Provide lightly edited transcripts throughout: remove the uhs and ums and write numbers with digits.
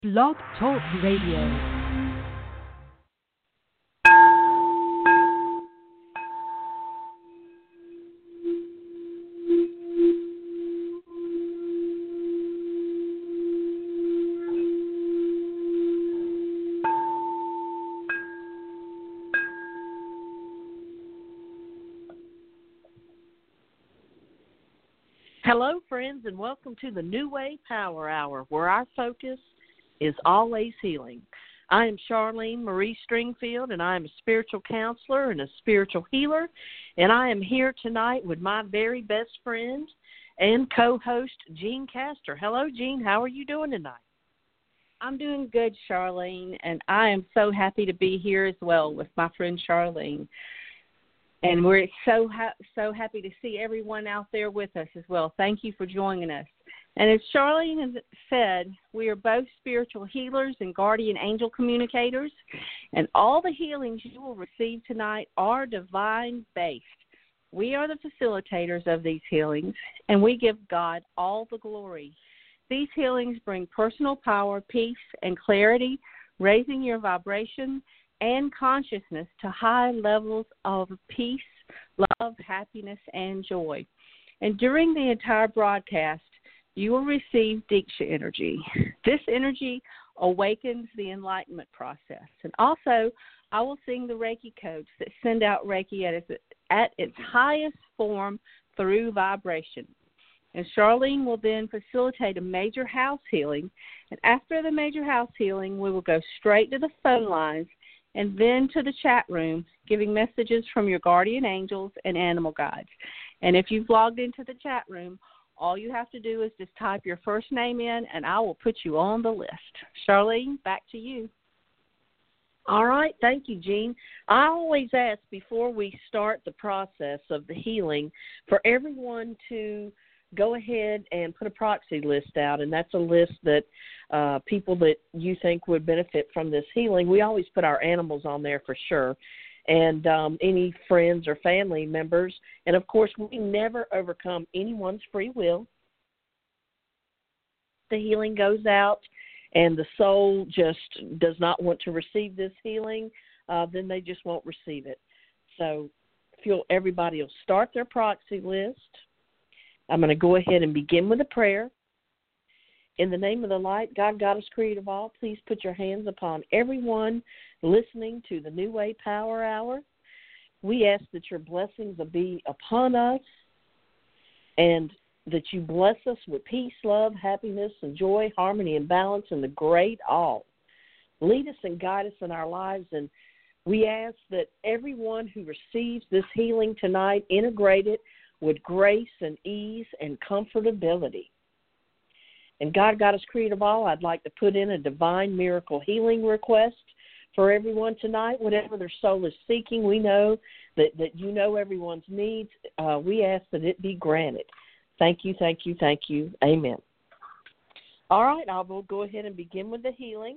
Blog Talk Radio. Hello, friends, and welcome to the New Way Power Hour, where our focus is always healing. I am Charlene Marie Stringfield, and I am a spiritual counselor and a spiritual healer, and I am here tonight with my very best friend and co-host, Jean Castor. Hello, Jean. How are you doing tonight? I'm doing good, Charlene, and I am so happy to be here as well with my friend Charlene. And we're so happy to see everyone out there with us as well. Thank you for joining us. And as Charlene has said, we are both spiritual healers and guardian angel communicators, and all the healings you will receive tonight are divine-based. We are the facilitators of these healings, and we give God all the glory. These healings bring personal power, peace, and clarity, raising your vibration and consciousness to high levels of peace, love, happiness, and joy. And during the entire broadcast, you will receive Diksha energy. This energy awakens the enlightenment process. And also, I will sing the Reiki codes that send out Reiki at its highest form through vibration. And Charlene will then facilitate a major house healing. And after the major house healing, we will go straight to the phone lines and then to the chat room, giving messages from your guardian angels and animal guides. And if you've logged into the chat room, all you have to do is just type your first name in, and I will put you on the list. Charlene, back to you. All right. Thank you, Jean. I always ask before we start the process of the healing for everyone to go ahead and put a proxy list out, and that's a list that people that you think would benefit from this healing. We always put our animals on there for sure, and any friends or family members. And, of course, we never overcome anyone's free will. The healing goes out, and the soul just does not want to receive this healing, then they just won't receive it. So everybody will start their proxy list. I'm going to go ahead and begin with a prayer. In the name of the light, God, Goddess, Creator of all, please put your hands upon everyone listening to the New Way Power Hour. We ask that your blessings will be upon us and that you bless us with peace, love, happiness, and joy, harmony, and balance, and the great all. Lead us and guide us in our lives, and we ask that everyone who receives this healing tonight integrate it with grace and ease and comfortability. And God, Goddess, Creator of all, I'd like to put in a divine miracle healing request for everyone tonight. Whatever their soul is seeking, we know that you know everyone's needs. We ask that it be granted. Thank you, thank you, thank you. Amen. All right, I will go ahead and begin with the healing.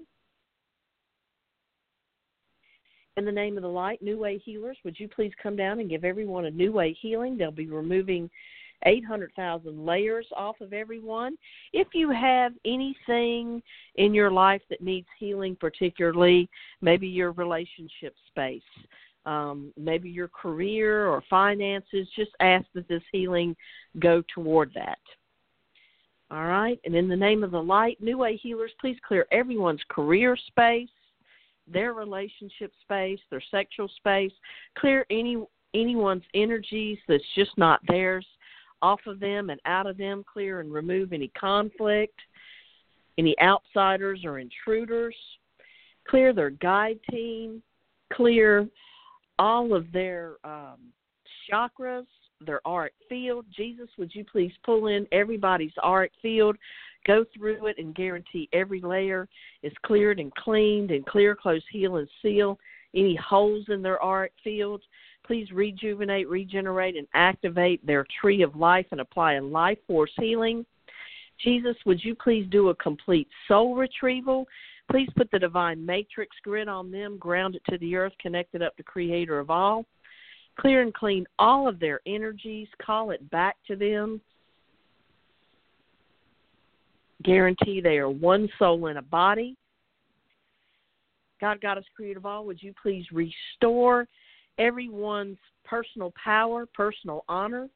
In the name of the light, New Way healers, would you please come down and give everyone a New Way healing? They'll be removing 800,000 layers off of everyone. If you have anything in your life that needs healing, particularly maybe your relationship space, maybe your career or finances, just ask that this healing go toward that. All right? And in the name of the light, New Way healers, please clear everyone's career space, their relationship space, their sexual space, clear anyone's energies that's just not theirs off of them and out of them, clear and remove any conflict, any outsiders or intruders, clear their guide team, clear all of their chakras, their auric field. Jesus, would you please pull in everybody's auric field, go through it, and guarantee every layer is cleared and cleaned and clear, close, heal, and seal any holes in their auric field. Please rejuvenate, regenerate, and activate their tree of life and apply a life force healing. Jesus, would you please do a complete soul retrieval? Please put the divine matrix grid on them, ground it to the earth, connect it up to Creator of all. Clear and clean all of their energies, call it back to them. Guarantee they are one soul in a body. God, Goddess, Creator of all, would you please restore everyone's personal power, personal honor.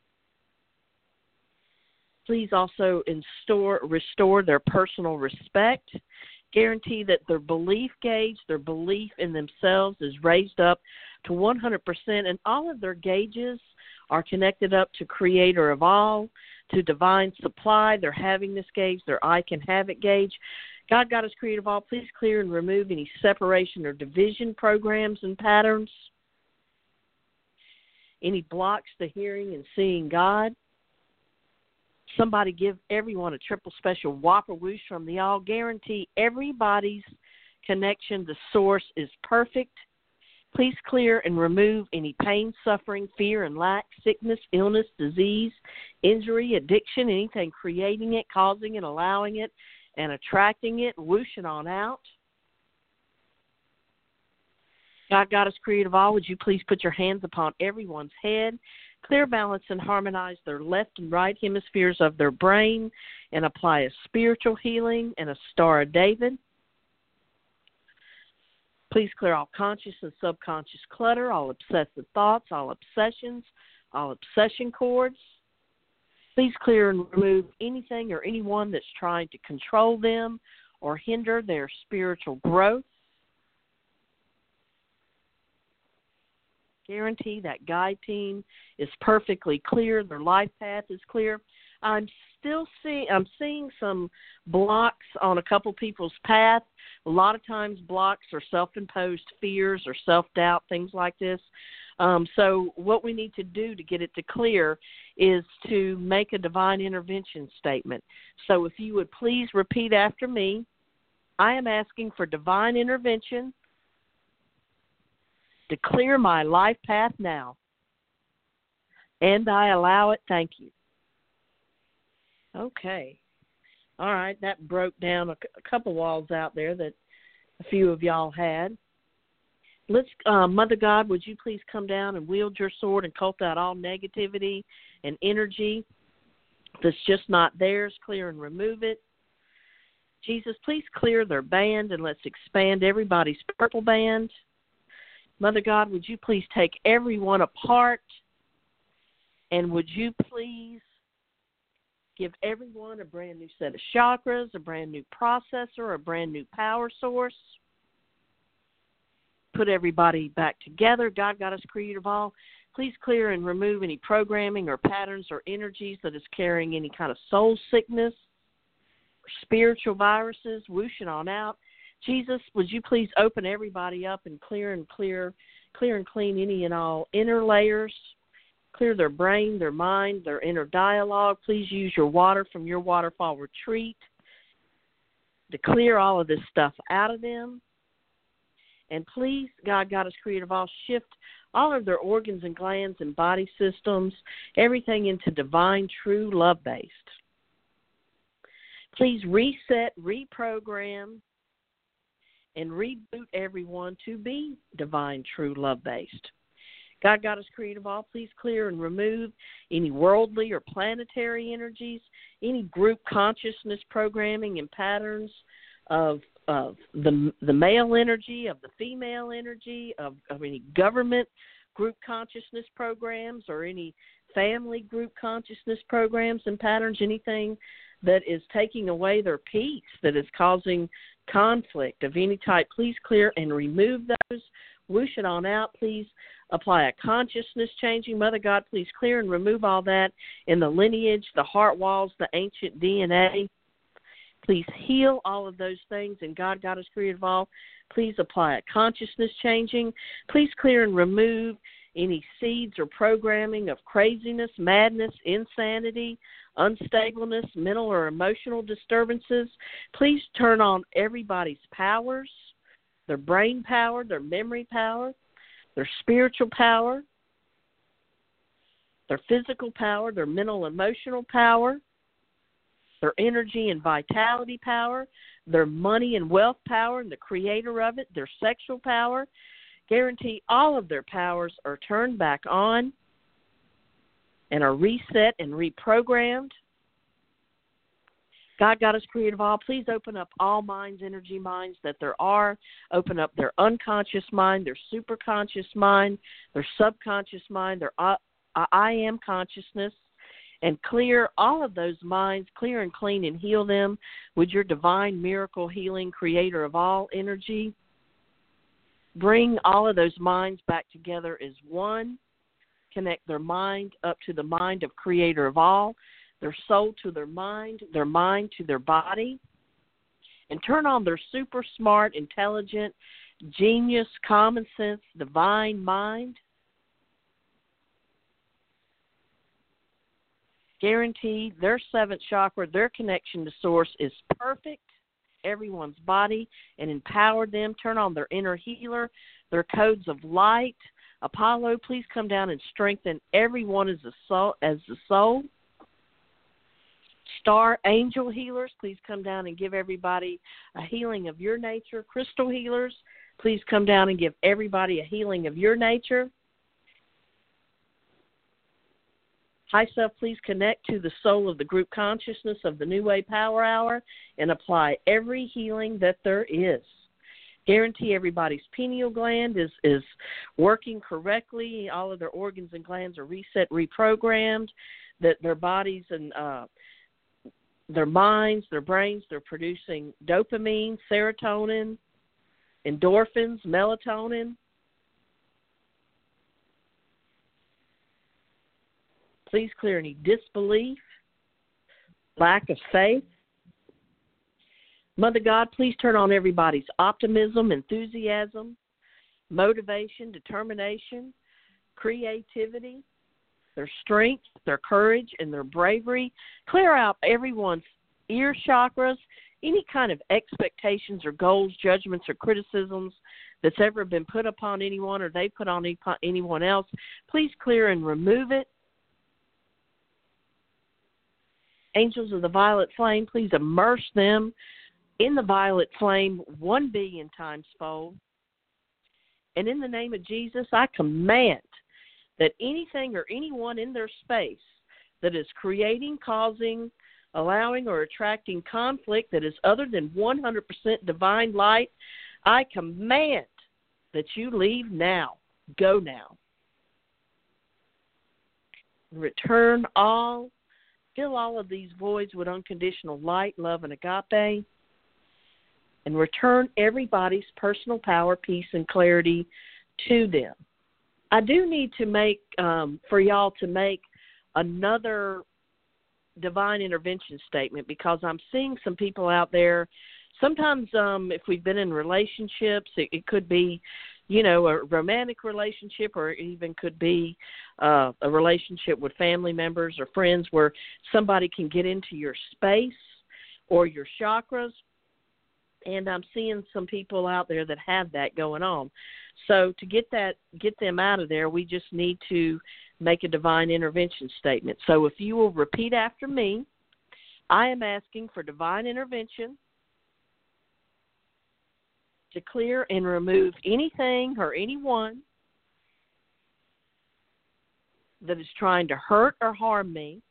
Please also restore their personal respect. Guarantee that their belief gauge, their belief in themselves is raised up to 100%, and all of their gauges are connected up to Creator of all, to divine supply, their havingness gauge, their I can have it gauge. God, Goddess, Creator of all, please clear and remove any separation or division programs and patterns, any blocks to hearing and seeing God. Somebody give everyone a triple special whopper whoosh from the all. Guarantee everybody's connection to Source is perfect. Please clear and remove any pain, suffering, fear, and lack, sickness, illness, disease, injury, addiction, anything creating it, causing it, allowing it, and attracting it, whooshing on out. God, Goddess, Creator of all, would you please put your hands upon everyone's head, clear, balance, and harmonize their left and right hemispheres of their brain, and apply a spiritual healing and a Star of David. Please clear all conscious and subconscious clutter, all obsessive thoughts, all obsessions, all obsession cords. Please clear and remove anything or anyone that's trying to control them or hinder their spiritual growth. Guarantee that guide team is perfectly clear, their life path is clear. I'm seeing some blocks on a couple people's path. A lot of times blocks are self-imposed fears or self-doubt, things like this. So what we need to do to get it to clear is to make a divine intervention statement. So if you would please repeat after me, I am asking for divine intervention to clear my life path now. And I allow it, thank you. Okay. All right, that broke down a couple walls out there that a few of y'all had. Let's, Mother God, would you please come down and wield your sword and cult out all negativity and energy that's just not theirs, clear and remove it. Jesus, please clear their band and let's expand everybody's purple band. Mother God, would you please take everyone apart, and would you please give everyone a brand new set of chakras, a brand new processor, a brand new power source. Put everybody back together. God, Goddess, Creator of all, please clear and remove any programming or patterns or energies that is carrying any kind of soul sickness or spiritual viruses, whooshing on out. Jesus, would you please open everybody up and clear and clean any and all inner layers, clear their brain, their mind, their inner dialogue. Please use your water from your waterfall retreat to clear all of this stuff out of them. And please, God, Goddess, Creator of all, shift all of their organs and glands and body systems, everything into divine, true, love-based. Please reset, reprogram, and reboot everyone to be divine, true, love-based. God, Goddess, Creator of all, please clear and remove any worldly or planetary energies, any group consciousness programming and patterns of the male energy, of the female energy, of any government group consciousness programs or any family group consciousness programs and patterns, anything that is taking away their peace, that is causing conflict of any type. Please clear and remove those. Whoosh it on out. Please apply a consciousness changing. Mother God, please clear and remove all that in the lineage, the heart walls, the ancient DNA. Please heal all of those things. And God, Goddess, Creator of all, please apply a consciousness changing. Please clear and remove any seeds or programming of craziness, madness, insanity, unstableness, mental or emotional disturbances. Please turn on everybody's powers, their brain power, their memory power, their spiritual power, their physical power, their mental, emotional power, their energy and vitality power, their money and wealth power and the creator of it, their sexual power. Guarantee all of their powers are turned back on and are reset and reprogrammed. God, Goddess, Creator of all, please open up all minds, energy minds that there are. Open up their unconscious mind, their superconscious mind, their subconscious mind, their I am consciousness, and clear all of those minds, clear and clean, and heal them with your divine miracle healing, Creator of all energy. Bring all of those minds back together as one. Connect their mind up to the mind of Creator of all, their soul to their mind to their body, and turn on their super smart, intelligent, genius, common sense, divine mind. Guarantee their seventh chakra, their connection to Source is perfect, everyone's body, and empower them. Turn on their inner healer, their codes of light. Apollo, please come down and strengthen everyone as the soul. Star angel healers, please come down and give everybody a healing of your nature. Crystal healers, please come down and give everybody a healing of your nature. High Self, please connect to the soul of the group consciousness of the New Way Power Hour and apply every healing that there is. Guarantee everybody's pineal gland is working correctly. All of their organs and glands are reset, reprogrammed, that their bodies and their minds, their brains, they're producing dopamine, serotonin, endorphins, melatonin. Please clear any disbelief, lack of faith. Mother God, please turn on everybody's optimism, enthusiasm, motivation, determination, creativity, their strength, their courage, and their bravery. Clear out everyone's ear chakras, any kind of expectations or goals, judgments or criticisms that's ever been put upon anyone or they put on anyone else. Please clear and remove it. Angels of the violet flame, please immerse them in the violet flame 1 billion times fold. And in the name of Jesus, I command that anything or anyone in their space that is creating, causing, allowing, or attracting conflict that is other than 100% divine light, I command that you leave now. Go now. Return all, fill all of these voids with unconditional light, love, and agape, and return everybody's personal power, peace, and clarity to them. I do need to make, for y'all to make another divine intervention statement because I'm seeing some people out there. Sometimes if we've been in relationships, it could be, you know, a romantic relationship, or it even could be a relationship with family members or friends where somebody can get into your space or your chakras. And I'm seeing some people out there that have that going on. So to get them out of there, we just need to make a divine intervention statement. So if you will repeat after me, I am asking for divine intervention to clear and remove anything or anyone that is trying to hurt or harm me,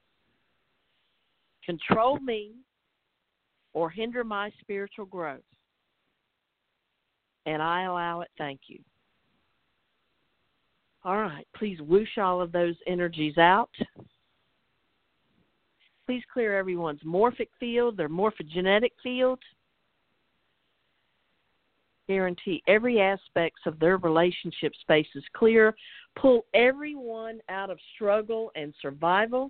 control me, or hinder my spiritual growth. And I allow it. Thank you. All right. Please whoosh all of those energies out. Please clear everyone's morphic field, their morphogenetic field. Guarantee every aspect of their relationship space is clear. Pull everyone out of struggle and survival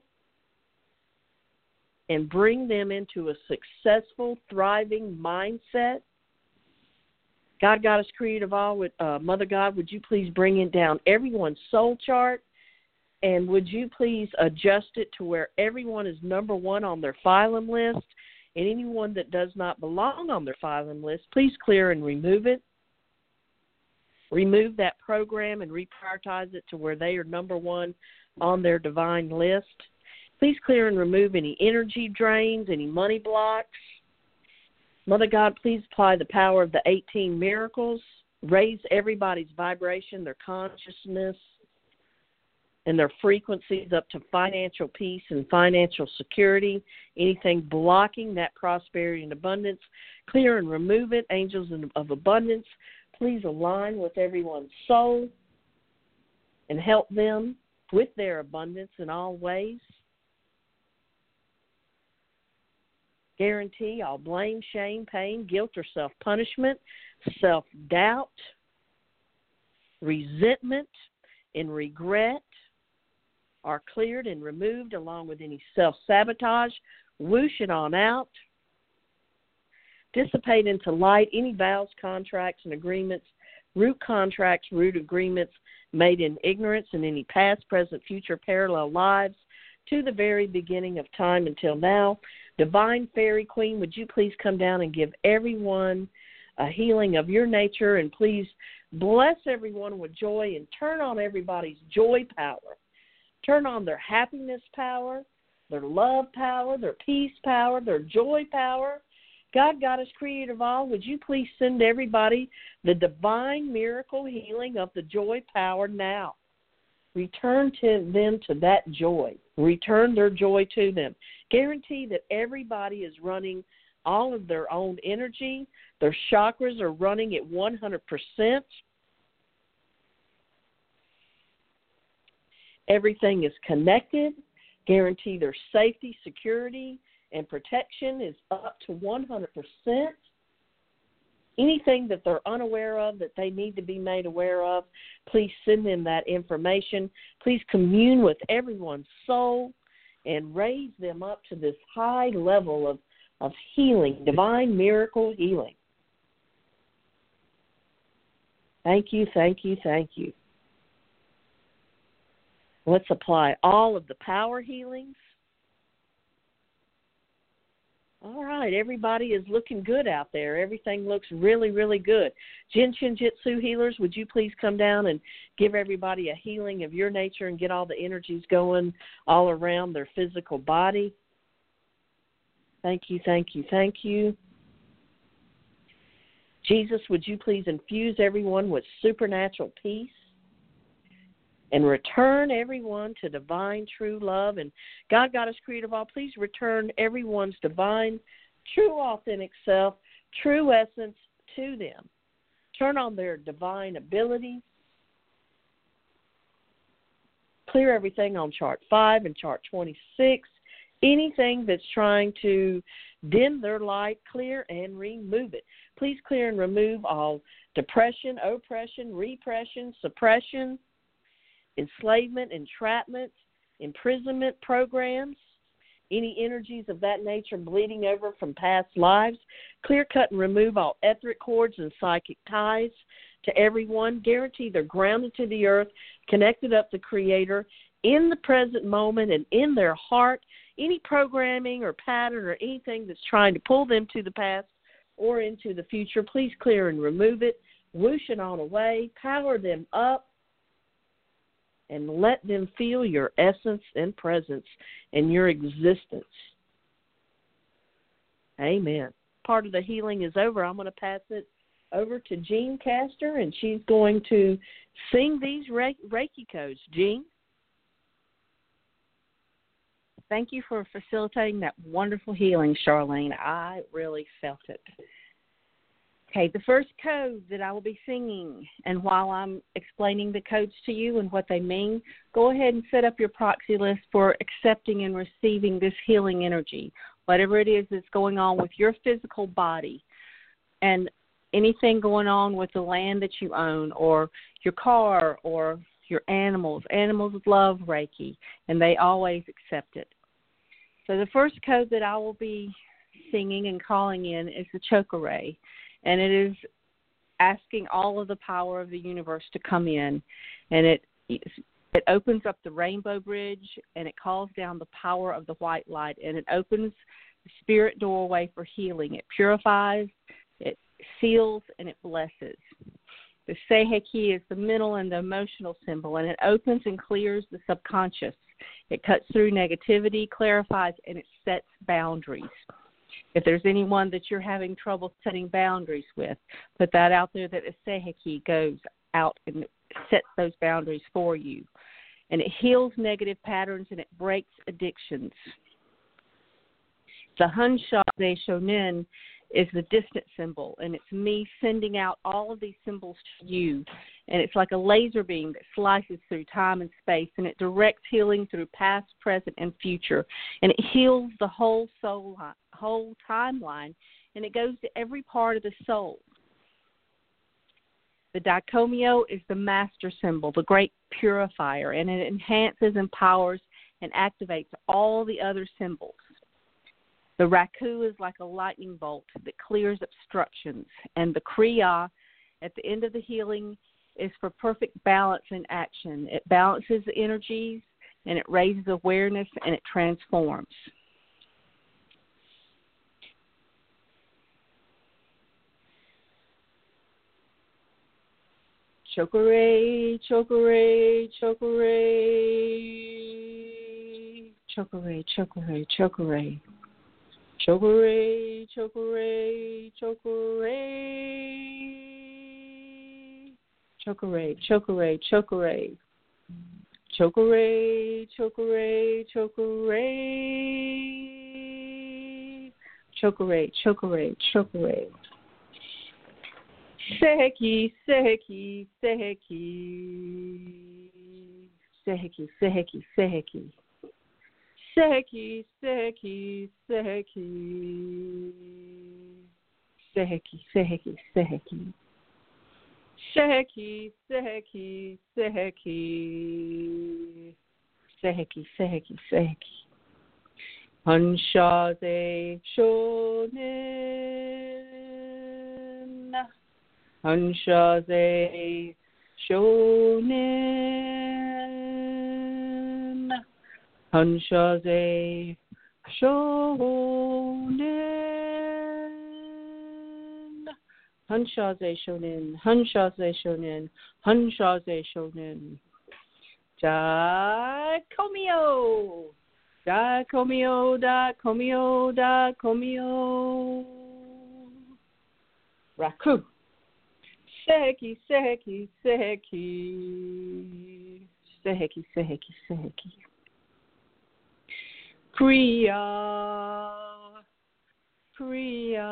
and bring them into a successful, thriving mindset. God, Goddess, Creator of all, Mother God, would you please bring it down everyone's soul chart, and would you please adjust it to where everyone is number one on their phylum list, and anyone that does not belong on their phylum list, please clear and remove it. Remove that program and reprioritize it to where they are number one on their divine list. Please clear and remove any energy drains, any money blocks. Mother God, please apply the power of the 18 miracles. Raise everybody's vibration, their consciousness, and their frequencies up to financial peace and financial security. Anything blocking that prosperity and abundance, clear and remove it. Angels of abundance, please align with everyone's soul and help them with their abundance in all ways. Guarantee all blame, shame, pain, guilt, or self-punishment, self-doubt, resentment, and regret are cleared and removed, along with any self-sabotage. Whoosh it on out. Dissipate into light any vows, contracts, and agreements, root contracts, root agreements made in ignorance in any past, present, future parallel lives to the very beginning of time until now. Divine Fairy Queen, would you please come down and give everyone a healing of your nature, and please bless everyone with joy and turn on everybody's joy power. Turn on their happiness power, their love power, their peace power, their joy power. God, Goddess, Creator of all, would you please send everybody the divine miracle healing of the joy power now. Return to them to that joy. Return their joy to them. Guarantee that everybody is running all of their own energy. Their chakras are running at 100%. Everything is connected. Guarantee their safety, security, and protection is up to 100%. Anything that they're unaware of that they need to be made aware of, please send them that information. Please commune with everyone's soul and raise them up to this high level of healing, divine miracle healing. Thank you, thank you, thank you. Let's apply all of the power healings. All right, everybody is looking good out there. Everything looks really, really good. Jin Shin Jitsu healers, would you please come down and give everybody a healing of your nature and get all the energies going all around their physical body? Thank you, thank you, thank you. Jesus, would you please infuse everyone with supernatural peace and return everyone to divine true love. And God, Goddess, Creator of all, please return everyone's divine, true, authentic self, true essence to them. Turn on their divine abilities. Clear everything on Chart 5 and Chart 26. Anything that's trying to dim their light, clear and remove it. Please clear and remove all depression, oppression, repression, suppression, enslavement, entrapment, imprisonment programs, any energies of that nature bleeding over from past lives. Clear, cut, and remove all etheric cords and psychic ties to everyone. Guarantee they're grounded to the earth, connected up to Creator in the present moment and in their heart. Any programming or pattern or anything that's trying to pull them to the past or into the future, please clear and remove it. Whoosh it on away. Power them up. And let them feel your essence and presence in your existence. Amen. Part of the healing is over. I'm going to pass it over to Jean Castor, and she's going to sing these Reiki codes. Jean? Thank you for facilitating that wonderful healing, Charlene. I really felt it. Okay, the first code that I will be singing, and while I'm explaining the codes to you and what they mean, go ahead and set up your proxy list for accepting and receiving this healing energy, whatever it is that's going on with your physical body and anything going on with the land that you own or your car or your animals. Animals love Reiki, and they always accept it. So the first code that I will be singing and calling in is the Chokeray. And it is asking all of the power of the universe to come in. And it opens up the rainbow bridge, and it calls down the power of the white light. And it opens the spirit doorway for healing. It purifies, it seals, and it blesses. The Seiheki is the mental and the emotional symbol, and it opens and clears the subconscious. It cuts through negativity, clarifies, and it sets boundaries. If there's anyone that you're having trouble setting boundaries with, put that out there that a Seiheki goes out and sets those boundaries for you. and it heals negative patterns, and it breaks addictions. The Hanshaze Shonin is the distant symbol, and it's me sending out all of these symbols to you, and it's like a laser beam that slices through time and space, and it directs healing through past, present, and future, and it heals the whole soul, whole timeline, and it goes to every part of the soul. The Daikomyo is the master symbol, the great purifier, and it enhances, empowers, and activates all the other symbols. The Raku is like a lightning bolt that clears obstructions, and the Kriya at the end of the healing is for perfect balance and action. It balances the energies, and it raises awareness, and it transforms. Chokore, chokore, chokore, chokore, chokore, chokore. Chokore, chokore, chokore. Chokore, chokore, chokore. Chokore, chokore, chokore. Chokore, chokore, chokore. Seheki, seheki, seheki. Seheki, seheki, seheki. Seheki, seheki, seheki. Seheki, seheki, seheki. Seheki, seheki, seheki. Seheki, seheki, seheki. Hanshaze Shonin. Hanshaze Shonin. Hanshaze Shonin. Hanshaze Shonin. Hanshaze Shonin. Hanshaze Shonin. Daikomyo. Daikomyo. Daikomyo. Daikomyo. Raku. Seheki, seheki, seheki. Seheki, seheki, seheki. Kriya, Kriya,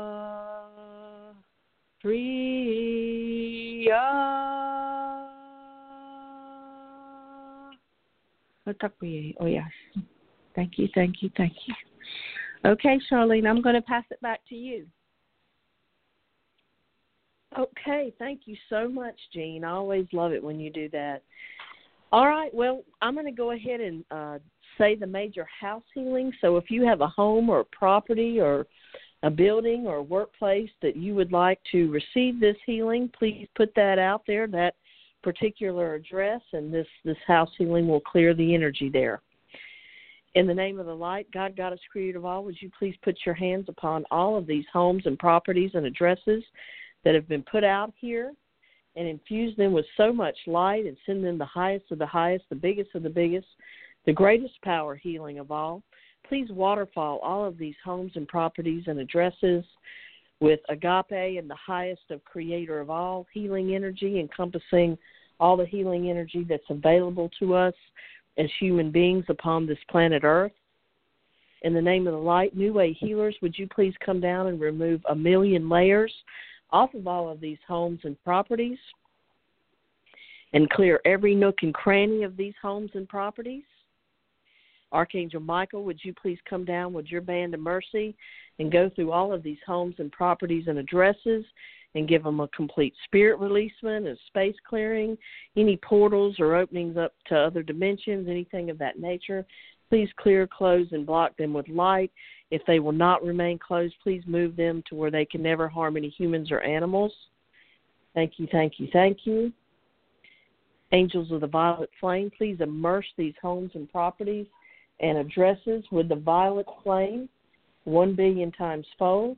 Kriya. Oh, yes. Thank you, thank you, thank you. Okay, Charlene, I'm going to pass it back to you. Okay, thank you so much, Jean. I always love it when you do that. All right, well, I'm going to go ahead and say the major house healing. So if you have a home or a property or a building or a workplace that you would like to receive this healing, please put that out there, that particular address, and this house healing will clear the energy there. In the name of the light, God, Goddess, Creator of all, would you please put your hands upon all of these homes and properties and addresses that have been put out here and infuse them with so much light and send them the highest of the highest, the biggest of the biggest, the greatest power healing of all. Please waterfall all of these homes and properties and addresses with agape and the highest of Creator of all healing energy, encompassing all the healing energy that's available to us as human beings upon this planet Earth. In the name of the light, New Way healers, would you please come down and remove 1,000,000 layers off of all of these homes and properties and clear every nook and cranny of these homes and properties? Archangel Michael, would you please come down with your band of mercy and go through all of these homes and properties and addresses and give them a complete spirit releasement and space clearing, any portals or openings up to other dimensions, anything of that nature. Please clear, close, and block them with light. If they will not remain closed, please move them to where they can never harm any humans or animals. Thank you, thank you, thank you. Angels of the violet flame, please immerse these homes and properties and addresses with the violet flame 1,000,000,000 times fold.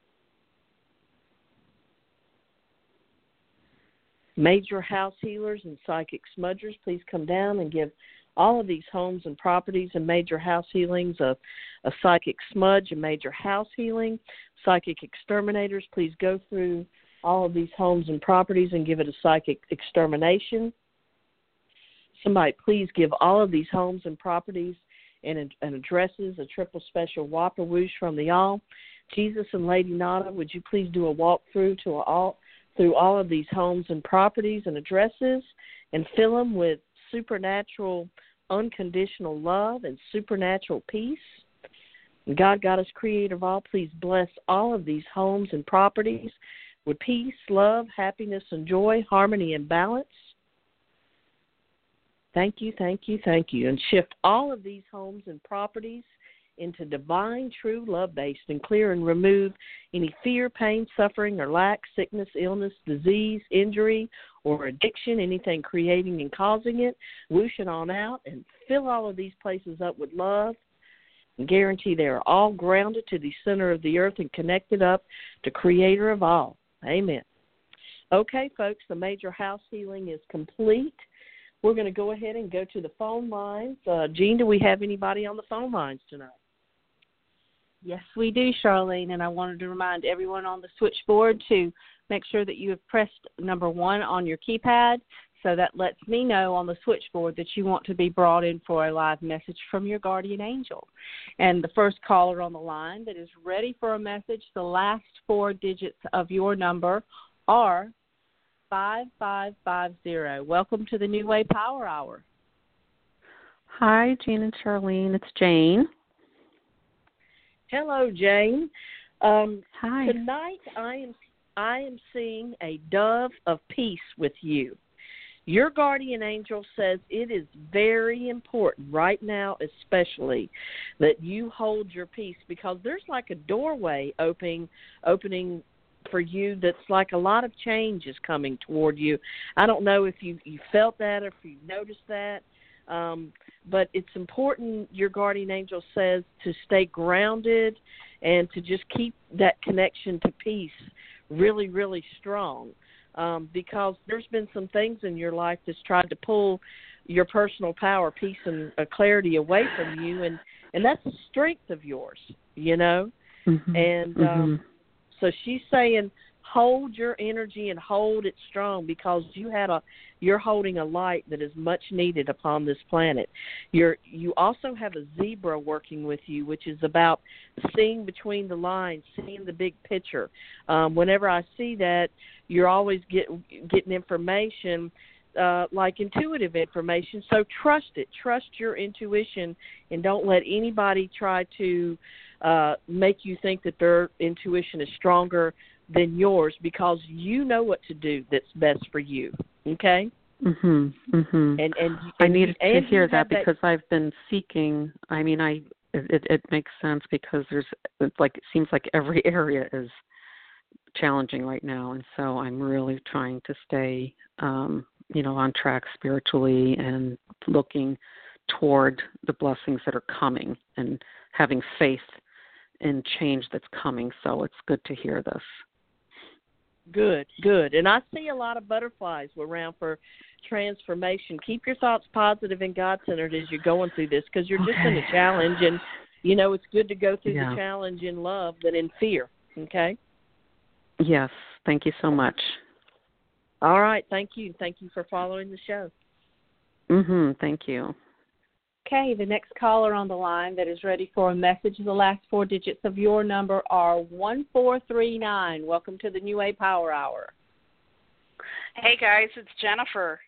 Major house healers and psychic smudgers, please come down and give all of these homes and properties and major house healings a psychic smudge, a major house healing. Psychic exterminators, please go through all of these homes and properties and give it a psychic extermination. Somebody please give all of these homes and properties and addresses a triple special whopper whoosh from the all. Jesus and Lady Nada, would you please do a walkthrough through all of these homes and properties and addresses and fill them with supernatural, unconditional love and supernatural peace? God, Goddess, Creator of all, please bless all of these homes and properties with peace, love, happiness, and joy, harmony, and balance. Thank you, thank you, thank you. And shift all of these homes and properties into divine, true, love-based, and clear and remove any fear, pain, suffering, or lack, sickness, illness, disease, injury, or addiction, anything creating and causing it. Whoosh it on out and fill all of these places up with love and guarantee they are all grounded to the center of the earth and connected up to Creator of all. Amen. Okay, folks, the major house healing is complete. We're going to go ahead and go to the phone lines. Jean, do we have anybody on the phone lines tonight? Yes, we do, Charlene, and I wanted to remind everyone on the switchboard to make sure that you have pressed number 1 on your keypad, so that lets me know on the switchboard that you want to be brought in for a live message from your guardian angel. And the first caller on the line that is ready for a message, the last 4 digits of your number are 5550. Welcome to the New Way Power Hour. Hi, Jean and Charlene. It's Jane. Hello, Jane. Hi. Tonight I am seeing a dove of peace with you. Your guardian angel says it is very important right now especially that you hold your peace, because there's like a doorway opening for you that's like a lot of change is coming toward you. I don't know if you felt that or if you noticed that, but it's important, your guardian angel says, to stay grounded and to just keep that connection to peace really, really strong. Because there's been some things in your life that's tried to pull your personal power, peace, and clarity away from you, and that's a strength of yours, you know. Mm-hmm. And so she's saying hold your energy and hold it strong, because you're holding a light that is much needed upon this planet. You also have a zebra working with you, which is about seeing between the lines, seeing the big picture. Whenever I see that, you're always getting information, like intuitive information. So trust it. Trust your intuition, and don't let anybody try to make you think that their intuition is stronger than yours, because you know what to do that's best for you. Okay? Mhm. Mhm. And I needed to hear that because I've been seeking. I mean, it makes sense, because it seems like every area is challenging right now, and so I'm really trying to stay on track spiritually and looking toward the blessings that are coming and having faith in change that's coming. So it's good to hear this. Good. And I see a lot of butterflies around for transformation. Keep your thoughts positive and God-centered as you're going through this, because you're just in a challenge, and, it's good to go through the challenge in love than in fear, okay? Yes. Thank you so much. All right. Thank you. Thank you for following the show. Thank you. Okay, the next caller on the line that is ready for a message, the last 4 digits of your number are 1439. Welcome to the New Way Power Hour. Hey, guys, it's Jennifer.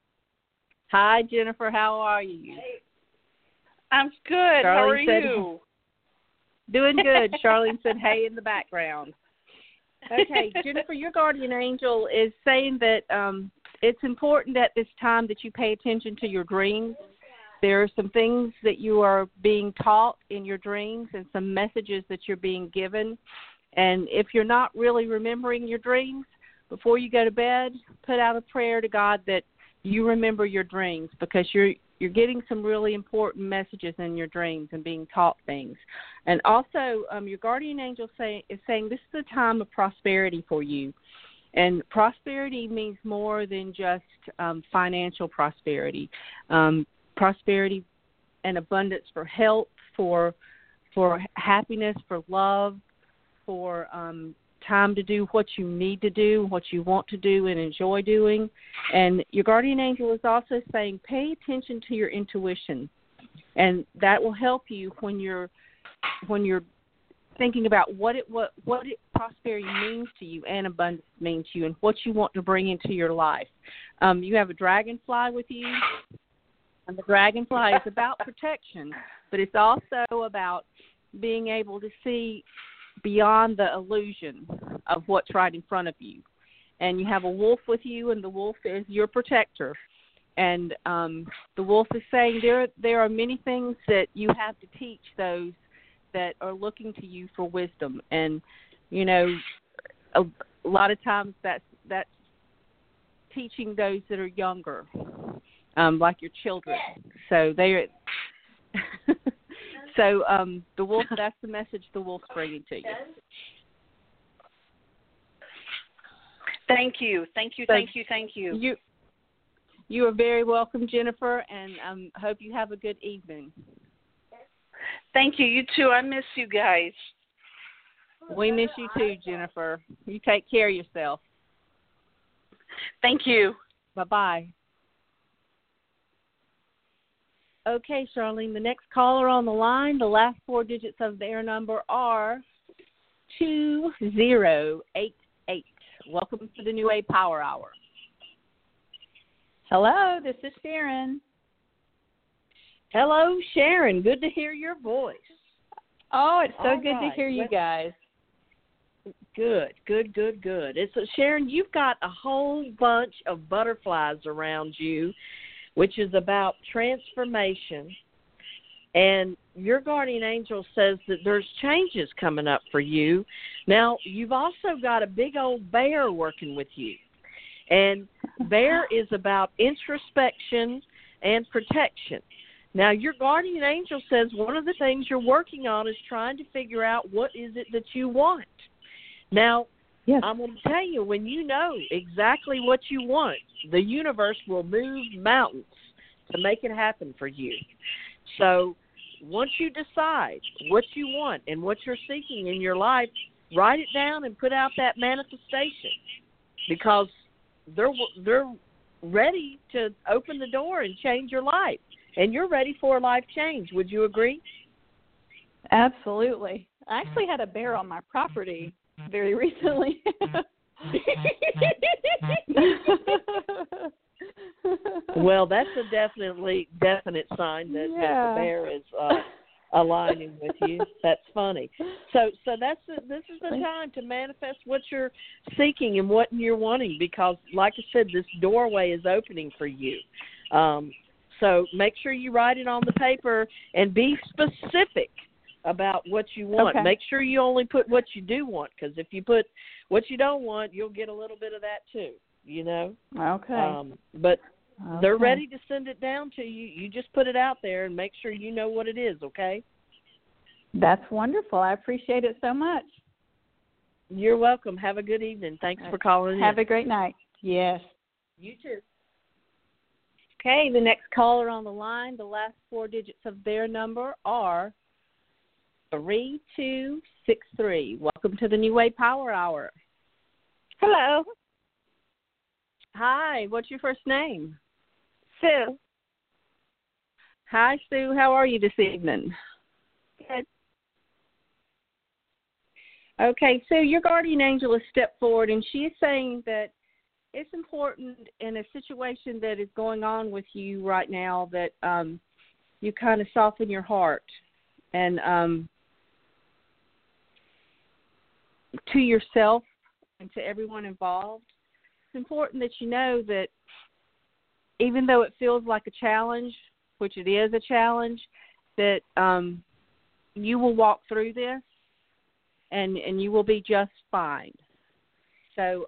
Hi, Jennifer. How are you? Hey. I'm good. How are you? Doing good. Charlene said, hey, in the background. Okay, Jennifer, your guardian angel is saying that it's important at this time that you pay attention to your dreams. There are some things that you are being taught in your dreams and some messages that you're being given. And if you're not really remembering your dreams, before you go to bed, put out a prayer to God that you remember your dreams, because you're getting some really important messages in your dreams and being taught things. And also, your guardian angel is saying this is a time of prosperity for you. And prosperity means more than just financial prosperity. Prosperity and abundance for health, for happiness, for love, for time to do what you need to do, what you want to do and enjoy doing. And your guardian angel is also saying pay attention to your intuition, and that will help you when you're thinking about what prosperity means to you and abundance means to you and what you want to bring into your life. You have a dragonfly with you, and the dragonfly is about protection, but it's also about being able to see beyond the illusion of what's right in front of you. And you have a wolf with you, and the wolf is your protector. And the wolf is saying there are many things that you have to teach those that are looking to you for wisdom. And, a lot of times that's teaching those that are younger, like your children. So they're the wolf, that's the message the wolf's bringing to you. Thank you. You are very welcome, Jennifer, and hope you have a good evening. Thank you. You too. I miss you guys. We miss you too, Jennifer. You take care of yourself. Thank you. Bye-bye. Okay, Charlene, the next caller on the line, the last 4 digits of their number are 2088. Welcome to the New Age Power Hour. Hello, this is Sharon. Hello, Sharon. Good to hear your voice. Oh, it's so good to hear you guys. Good. Sharon, you've got a whole bunch of butterflies around you, which is about transformation. And your guardian angel says that there's changes coming up for you. Now, you've also got a big old bear working with you. And bear is about introspection and protection. Now, your guardian angel says one of the things you're working on is trying to figure out what is it that you want. Now, yes. I'm going to tell you, when you know exactly what you want, the universe will move mountains to make it happen for you. So once you decide what you want and what you're seeking in your life, write it down and put out that manifestation, because they're ready to open the door and change your life. And you're ready for a life change. Would you agree? Absolutely. I actually had a bear on my property very recently. Well, that's a definite sign that the bear is aligning with you. That's funny. So this is the time to manifest what you're seeking and what you're wanting, because, like I said, this doorway is opening for you. So make sure you write it on the paper and be specific about what you want. Okay. Make sure you only put what you do want, because if you put what you don't want, you'll get a little bit of that too, Okay. But they're ready to send it down to you. You just put it out there and make sure you know what it is, okay? That's wonderful. I appreciate it so much. You're welcome. Have a good evening. Thanks for calling in. Have a great night. Yes. You too. Okay, the next caller on the line, the last 4 digits of their number are 3263. Welcome to the New Age Power Hour. Hello. Hi, what's your first name? Sue. Hi, Sue. How are you this evening? Good. Okay, so your guardian angel has stepped forward, and she is saying that it's important in a situation that is going on with you right now that you kind of soften your heart and to yourself and to everyone involved. It's important that you know that even though it feels like a challenge, which it is a challenge, that you will walk through this and you will be just fine. So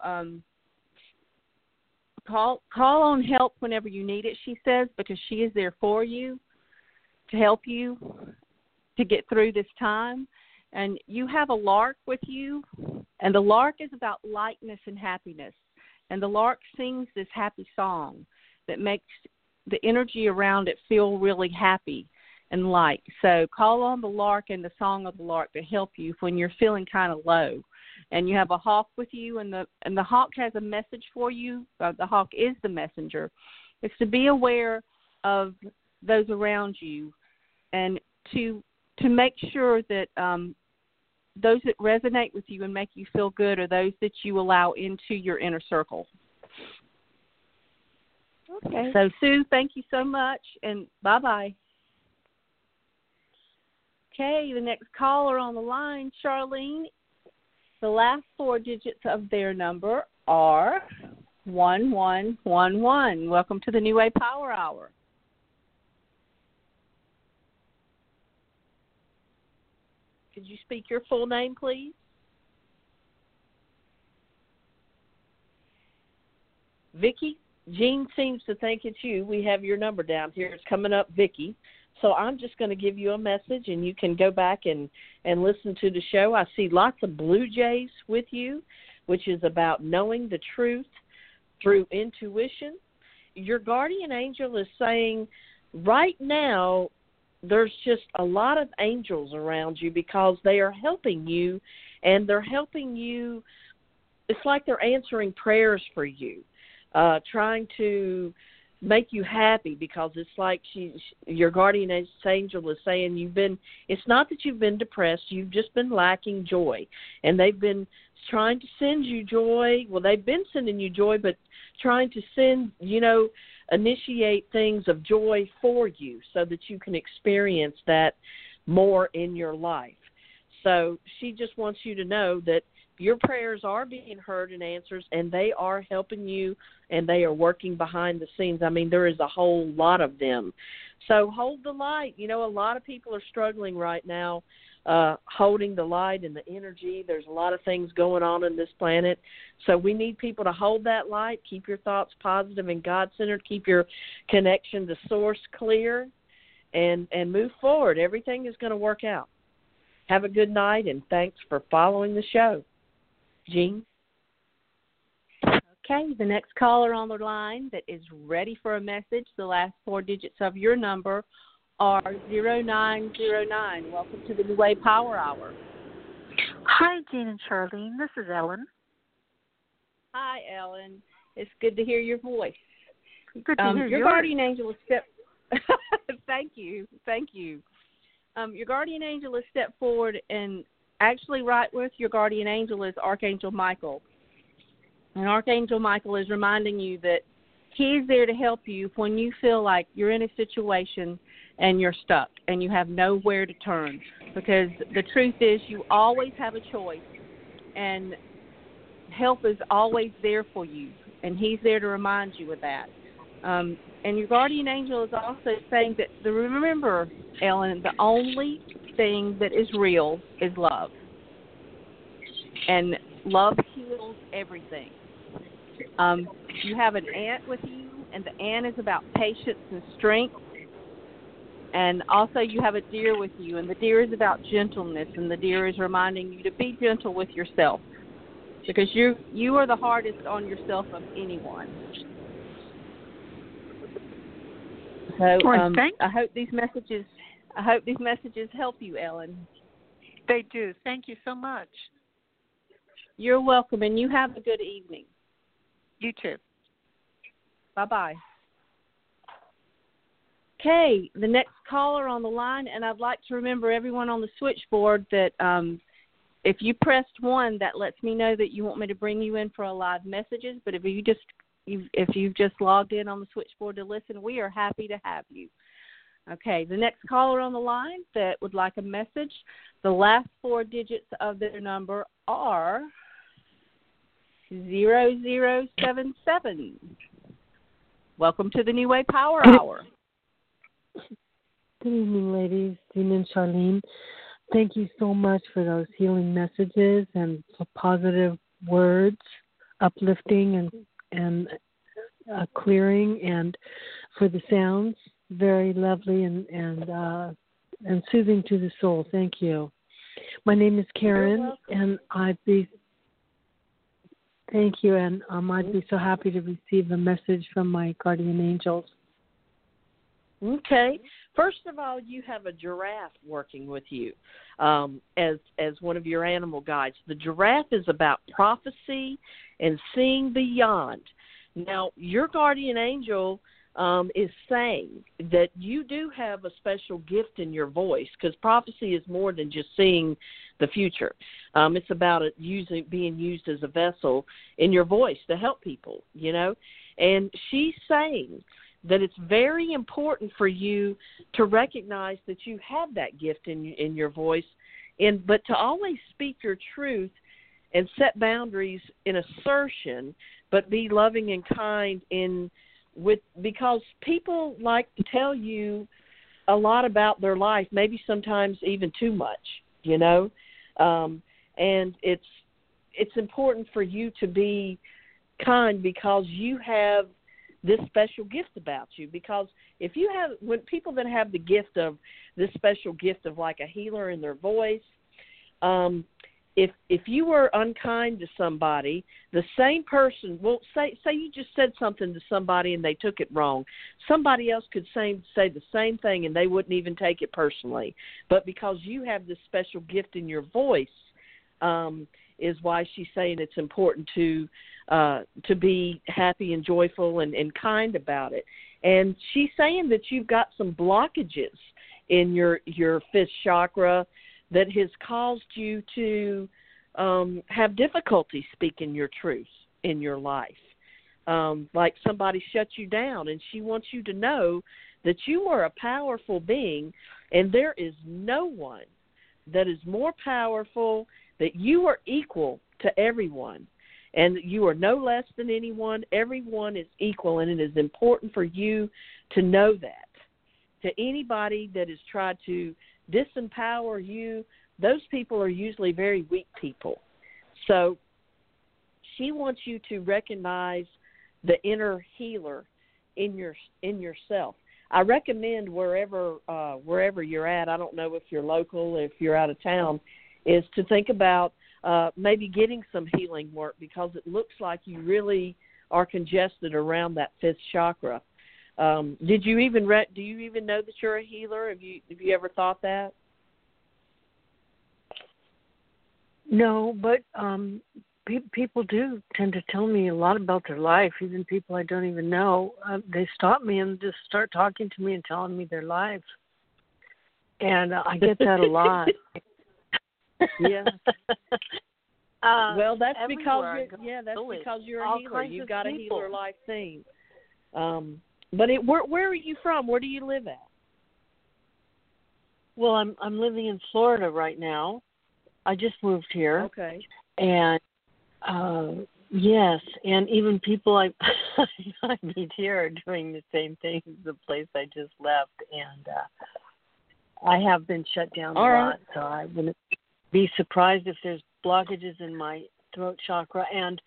call on help whenever you need it, she says, because she is there for you to help you to get through this time. And you have a lark with you, and the lark is about lightness and happiness. And the lark sings this happy song that makes the energy around it feel really happy and light. So call on the lark and the song of the lark to help you when you're feeling kind of low. and you have a hawk with you, and the hawk has a message for you. The hawk is the messenger. It's to be aware of those around you, and to make sure that those that resonate with you and make you feel good are those that you allow into your inner circle. Okay. So, Sue, thank you so much, and bye-bye. Okay, the next caller on the line, Charlene, the last 4 digits of their number are 1111. Welcome to the New Way Power Hour. Could you speak your full name, please? Vicki? Jean seems to think it's you. We have your number down here. It's coming up, Vicki. So I'm just going to give you a message, and you can go back and listen to the show. I see lots of blue jays with you, which is about knowing the truth through intuition. Your guardian angel is saying right now there's just a lot of angels around you because they are helping you, and they're helping you. It's like they're answering prayers for you. Trying to make you happy, because it's like your guardian angel is saying it's not that you've been depressed, you've just been lacking joy. And they've been trying to send you joy. Well, they've been sending you joy, but trying to initiate things of joy for you so that you can experience that more in your life. So she just wants you to know that your prayers are being heard and answered, and they are helping you, and they are working behind the scenes. I mean, there is a whole lot of them. So hold the light. A lot of people are struggling right now holding the light and the energy. There's a lot of things going on in this planet. So we need people to hold that light, keep your thoughts positive and God-centered, keep your connection to Source clear, and move forward. Everything is going to work out. Have a good night, and thanks for following the show. Jean? Okay, the next caller on the line that is ready for a message, the last 4 digits of your number are 0909. Welcome to the New Way Power Hour. Hi, Jean and Charlene. This is Ellen. Hi, Ellen. It's good to hear your voice. Good to hear your guardian angel has Thank you. Your guardian angel has stepped forward, and actually right with your guardian angel is Archangel Michael. And Archangel Michael is reminding you that he's there to help you when you feel like you're in a situation and you're stuck and you have nowhere to turn. Because the truth is you always have a choice, and help is always there for you, and he's there to remind you of that. And your guardian angel is also saying that, remember, Ellen, the only thing that is real is love. And love heals everything. You have an ant with you, and the ant is about patience and strength. And also you have a deer with you, and the deer is about gentleness, and the deer is reminding you to be gentle with yourself, because you are the hardest on yourself of anyone. So I hope these messages help you, Ellen. They do. Thank you so much. You're welcome, and you have a good evening. You too. Bye-bye. Okay, the next caller on the line, and I'd like to remember everyone on the switchboard that if you pressed 1, that lets me know that you want me to bring you in for a live messages. But if you've just logged in on the switchboard to listen, we are happy to have you. Okay, the next caller on the line that would like a message, the last 4 digits of their number are 0077. Welcome to the New Way Power Hour. Good evening, ladies. Jean and Charlene. Thank you so much for those healing messages and for positive words, uplifting and clearing, and for the sounds. Very lovely and soothing to the soul. Thank you. My name is Karen, and thank you, and I'd be so happy to receive a message from my guardian angels. Okay. First of all, you have a giraffe working with you as one of your animal guides. The giraffe is about prophecy and seeing beyond. Now, your guardian angel is saying that you do have a special gift in your voice, because prophecy is more than just seeing the future. It's about it being used as a vessel in your voice to help people, you know. And she's saying that it's very important for you to recognize that you have that gift in your voice, but to always speak your truth and set boundaries in assertion, but be loving and kind because people like to tell you a lot about their life, maybe sometimes even too much, you know. And it's important for you to be kind, because you have this special gift about you. Because when people that have the gift of this special gift of like a healer in their voice, if you were unkind to somebody, the same person, well, say you just said something to somebody and they took it wrong. Somebody else could say the same thing and they wouldn't even take it personally. But because you have this special gift in your voice, is why she's saying it's important to be happy and joyful and kind about it. And she's saying that you've got some blockages in your fifth chakra that has caused you to have difficulty speaking your truth in your life. Like somebody shut you down, and she wants you to know that you are a powerful being, and there is no one that is more powerful, that you are equal to everyone, and you are no less than anyone. Everyone is equal, and it is important for you to know that. To anybody that has tried to disempower you, those people are usually very weak people. So she wants you to recognize the inner healer in yourself. I recommend wherever you're at, I don't know if you're local, if you're out of town, is to think about maybe getting some healing work, because it looks like you really are congested around that fifth chakra. Do you even know that you're a healer? Have you ever thought that? No, but people do tend to tell me a lot about their life, even people I don't even know. They stop me and just start talking to me and telling me their life. And I get that a lot. Yeah. Well, that's because you're a healer. You've got a healer life theme. But where are you from? Where do you live at? Well, I'm living in Florida right now. I just moved here. Okay. And yes, and even people I meet here are doing the same thing as the place I just left, and I have been shut down a lot. So I wouldn't be surprised if there's blockages in my throat chakra. And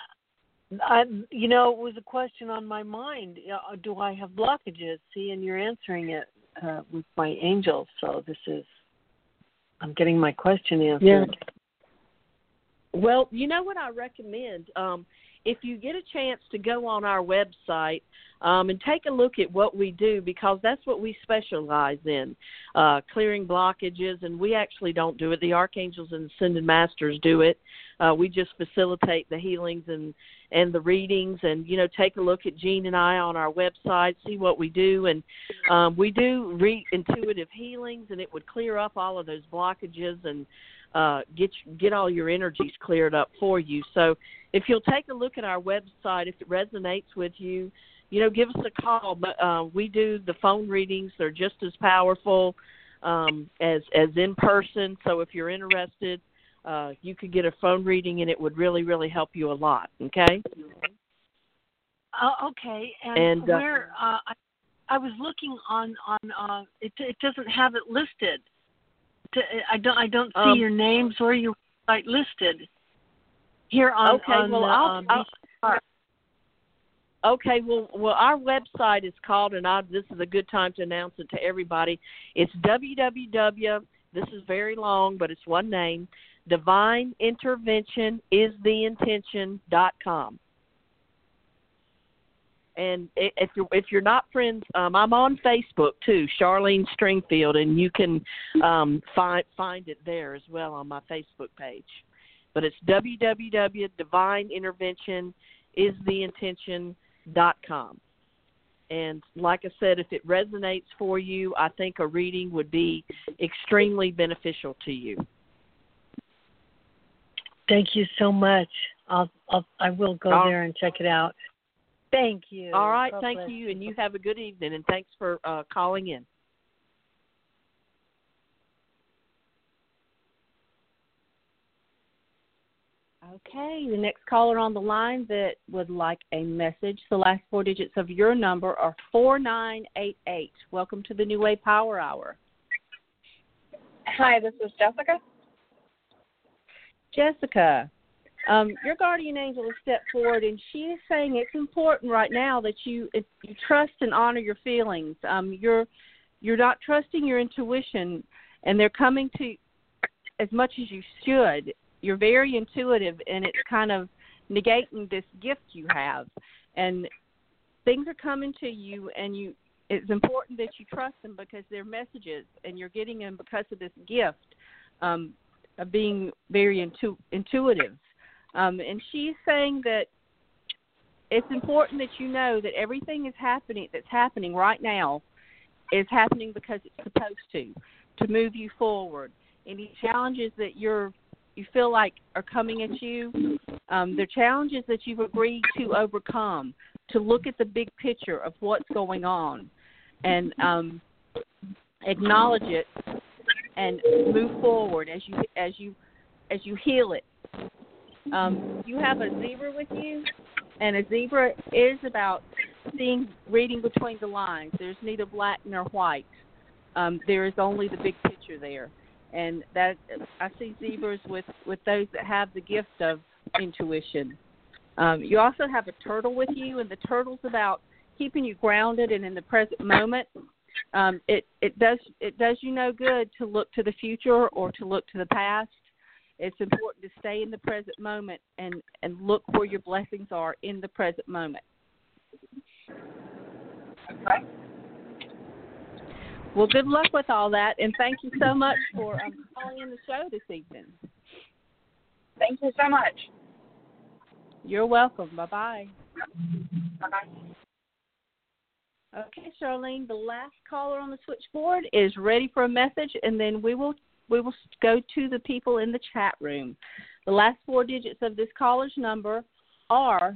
it was a question on my mind. Do I have blockages? See, and you're answering it with my angels. So I'm getting my question answered. Yeah. Well, you know what I recommend? If you get a chance to go on our website and take a look at what we do, because that's what we specialize in, clearing blockages, and we actually don't do it. The archangels and ascended masters do it. We just facilitate the healings and the readings, and, take a look at Jean and I on our website, see what we do. And we do intuitive healings, and it would clear up all of those blockages and get all your energies cleared up for you. So if you'll take a look at our website, if it resonates with you, give us a call. But we do the phone readings. They're just as powerful as in person. So if you're interested, you could get a phone reading, and it would really, really help you a lot. Okay? Okay. And where I was looking on it doesn't have it listed. I don't see your names or your website listed here on. Okay. Okay. Well, our website is called, and this is a good time to announce it to everybody. It's www. This is very long, but it's one name. DivineInterventionIsTheIntention.com. And if you're not friends, I'm on Facebook too, Charlene Stringfield, and you can find it there as well on my Facebook page. But it's www.divineinterventionistheintention.com. And like I said, if it resonates for you, I think a reading would be extremely beneficial to you. Thank you so much. I will go there and check it out. Thank you. All right, God thank you, and you have a good evening, and thanks for calling in. Okay, the next caller on the line that would like a message, the last 4 digits of your number are 4988. Welcome to the New Way Power Hour. Hi, this is Jessica. Jessica, your guardian angel has stepped forward, and she is saying it's important right now that you trust and honor your feelings. You're not trusting your intuition, and they're coming to as much as you should. You're very intuitive, and it's kind of negating this gift you have. And things are coming to you, and it's important that you trust them because they're messages, and you're getting them because of this gift of being very intuitive. And she's saying that it's important that you know that everything that's happening right now is happening because it's supposed to move you forward. Any challenges that you feel like are coming at you, they're challenges that you've agreed to overcome, to look at the big picture of what's going on and acknowledge it and move forward as you heal it. You have a zebra with you, and a zebra is about reading between the lines. There's neither black nor white. There is only the big picture there. And that I see zebras with those that have the gift of intuition. You also have a turtle with you, and the turtle's about keeping you grounded and in the present moment. It does you no good to look to the future or to look to the past. It's important to stay in the present moment and look where your blessings are in the present moment. Okay. Well, good luck with all that, and thank you so much for calling in the show this evening. Thank you so much. You're welcome. Bye-bye. Bye-bye. Okay, Charlene, the last caller on the switchboard is ready for a message, and then we will go to the people in the chat room. The last 4 digits of this caller's number are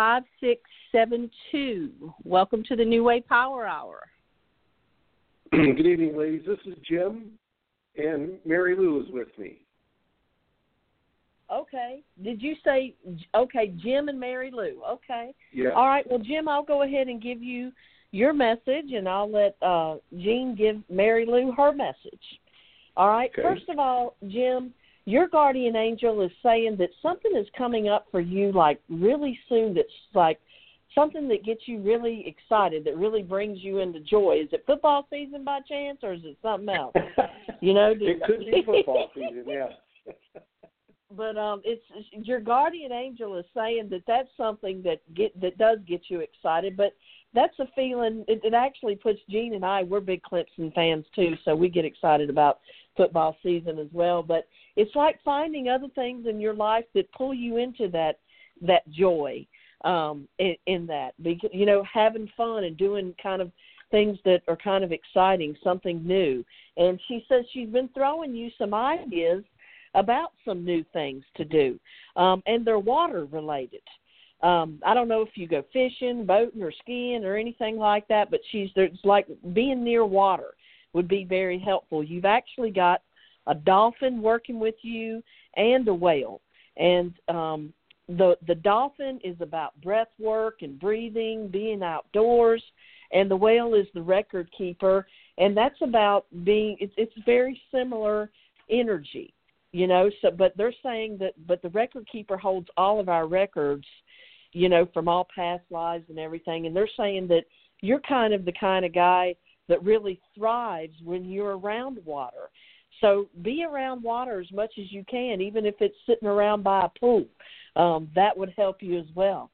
5672. Welcome to the New Way Power Hour. Good evening, ladies. This is Jim, and Mary Lou is with me. Okay. Did you say, Jim and Mary Lou? Okay. Yeah. All right. Well, Jim, I'll go ahead and give you your message, and I'll let Jean give Mary Lou her message. All right. Okay. First of all, Jim, your guardian angel is saying that something is coming up for you, like, really soon that's, like, something that gets you really excited, that really brings you into joy. Is it football season by chance, or is it something else? It could be football season, yeah. But it's your guardian angel is saying that that's something that does get you excited. But that's a feeling. It actually puts Jean and I. We're big Clemson fans too, so we get excited about football season as well. But it's like finding other things in your life that pull you into that joy. In that, because, having fun and doing kind of things that are kind of exciting, something new. And she says she's been throwing you some ideas about some new things to do, and they're water related. I don't know if you go fishing, boating, or skiing or anything like that, but there's like being near water would be very helpful. You've actually got a dolphin working with you and a whale, and The dolphin is about breath work and breathing, being outdoors, and the whale is the record keeper, and that's about it's very similar energy, So, but they're saying but the record keeper holds all of our records, from all past lives and everything, and they're saying that you're kind of the kind of guy that really thrives when you're around water. So be around water as much as you can, even if it's sitting around by a pool. That would help you as well.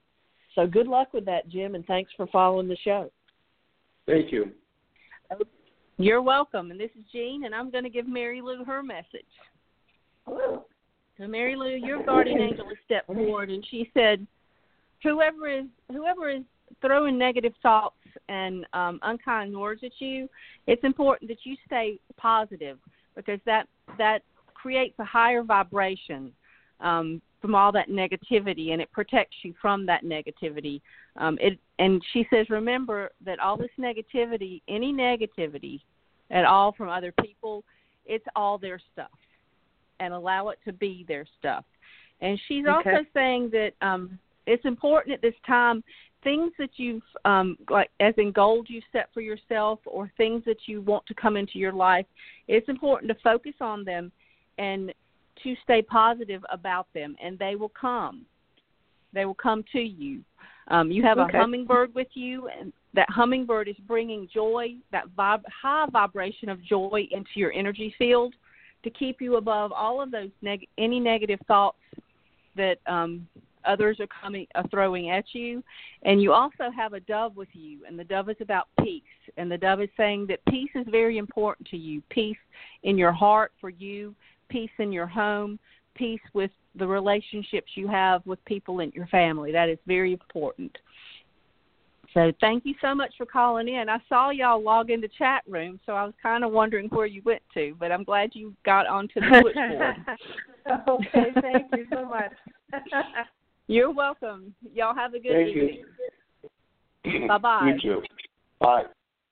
So good luck with that, Jim, and thanks for following the show. Thank you. You're welcome. And this is Jean, and I'm going to give Mary Lou her message. So Mary Lou, your guardian angel has stepped forward, and she said, whoever is throwing negative thoughts and unkind words at you, it's important that you stay positive, because that creates a higher vibration from all that negativity, and it protects you from that negativity. And she says, remember that all this negativity, any negativity at all from other people, it's all their stuff, and allow it to be their stuff. And she's also saying that it's important at this time, things that you've, like as in goals you set for yourself, or things that you want to come into your life, it's important to focus on them and to stay positive about them, and they will come. They will come to you. You have a hummingbird with you, and that hummingbird is bringing joy, that high vibration of joy into your energy field to keep you above all of those any negative thoughts that others are throwing at you. And you also have a dove with you, and the dove is about peace. And the dove is saying that peace is very important to you, peace in your heart for you, peace in your home, peace with the relationships you have with people in your family. That is very important. So thank you so much for calling in. I saw y'all log in the chat room, so I was kind of wondering where you went to, but I'm glad you got onto the switchboard. Okay, thank you so much. You're welcome. Y'all have a good evening. Bye-bye. You too. Bye.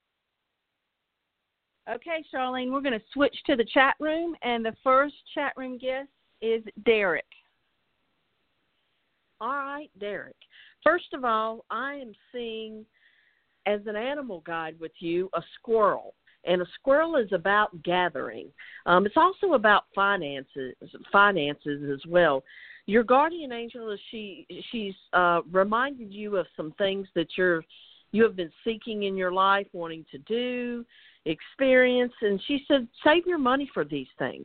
Okay, Charlene, we're going to switch to the chat room, and the first chat room guest is Derek. All right, Derek. First of all, I am seeing, as an animal guide with you, a squirrel. And a squirrel is about gathering. It's also about finances as well. Your guardian angel, she's reminded you of some things that you have been seeking in your life, wanting to do, experience, and she said, save your money for these things.